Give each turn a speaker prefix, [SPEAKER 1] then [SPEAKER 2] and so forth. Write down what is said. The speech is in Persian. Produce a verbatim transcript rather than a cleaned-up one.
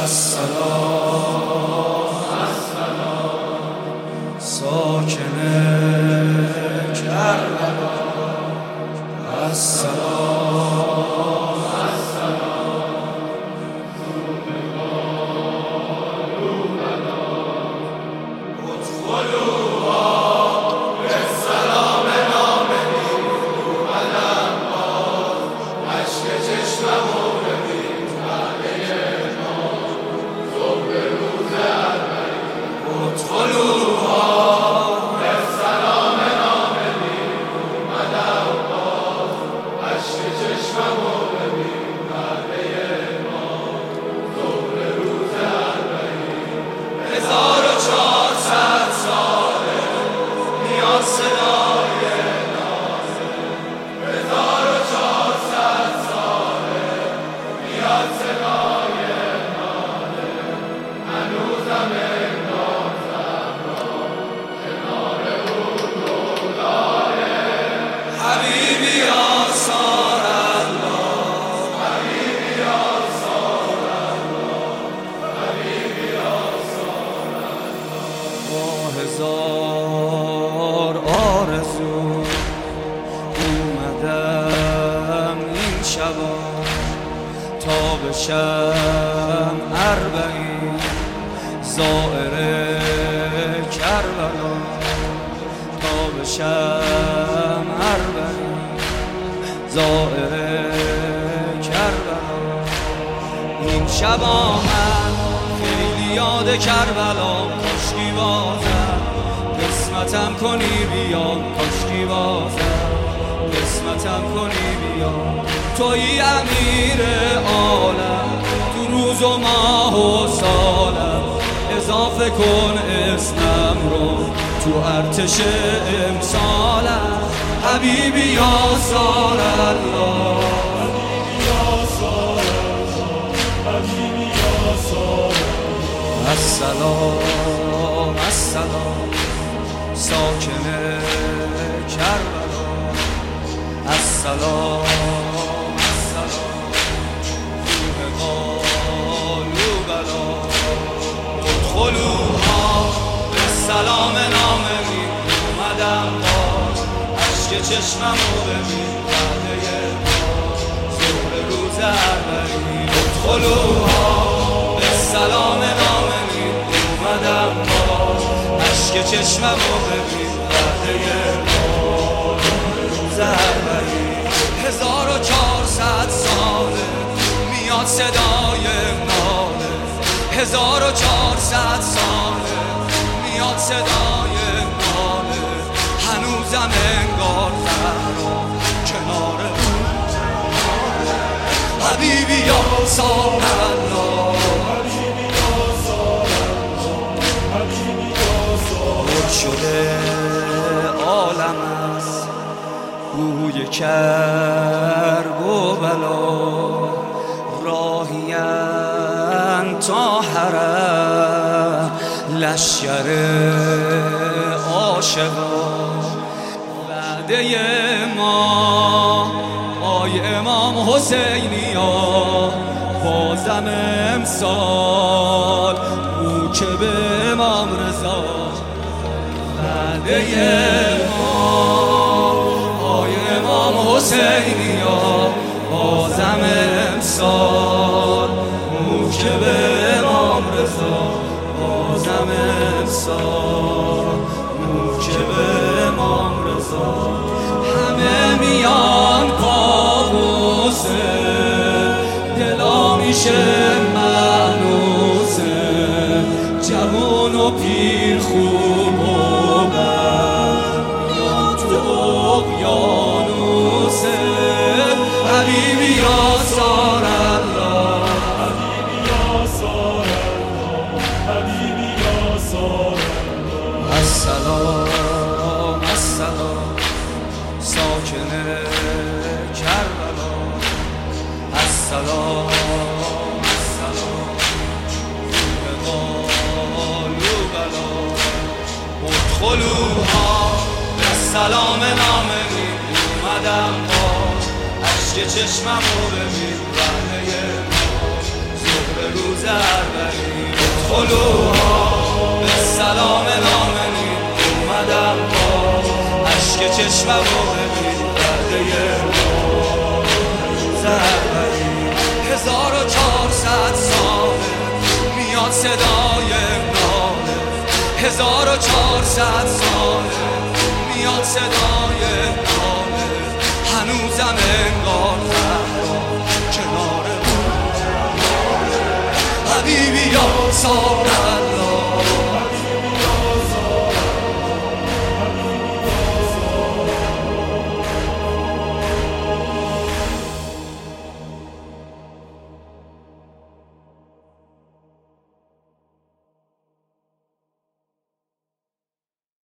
[SPEAKER 1] السلام ساکن کربلا السلام هزار آرزو اومدم این شبا تا بشم اربعین زائر کربلا تا بشم اربعین زائر کربلا این شبا من خیلی یاد کربلا کاشکی بازم قسمتم کنی بیا کاشکی بازم قسمتم کنی بیا توی امیر عالم تو روز و ماه و سالم اضافه کن اسمم رو تو ارتش امسالم حبیبی یا سال الله السلام السلام ساکن کربلا السلام السلام روح قالو بلا ادخلوها به سلام ناممی اومدم باز عشق چشممو ببین وعده ظهر روز اربعین ادخلوها به سلام ناممی اومدم باز عشق چشممو ببین وعده روز اربعین هزار و چهارصد ساله میاد صدای ناله هزار و چهارصد ساله میاد صدای ناله هنوزم انگار زهرا کنار حبیبی یا سال الله پر شده عالم است بوی کرب و بلا راهیم تا حرم لشکر عاشقان وعده ما آی امام حسینی ها بازم امسال او که به امام رضا وعده ما آی امام حسینی ها بازم امسال او که به امام رضا بازم امسال او که به امام رضا همه میان پابوسه دلا میشه معنوسه جوان و پیر خوب و بد میان تو اقیانوسه حبیبی یا سال الله حبیبی یا سال الله حبیبی یا سال الله السلام السلام ساکن کربلا السلام السلام روح قالو بلا ادخلوها به سلام ناممی اومدم باز عشق چشممو ببین وعده ما به روز اربعین خلوها به سلام نامنی اومدم با عشق چشمم رو ببین برده روز اربعین هزار و چهارصد ساله میاد صدای ناله هزار و چهارصد ساله میاد صدای ناله هنوزم انگار زهرا کنار حبیبی یا سارت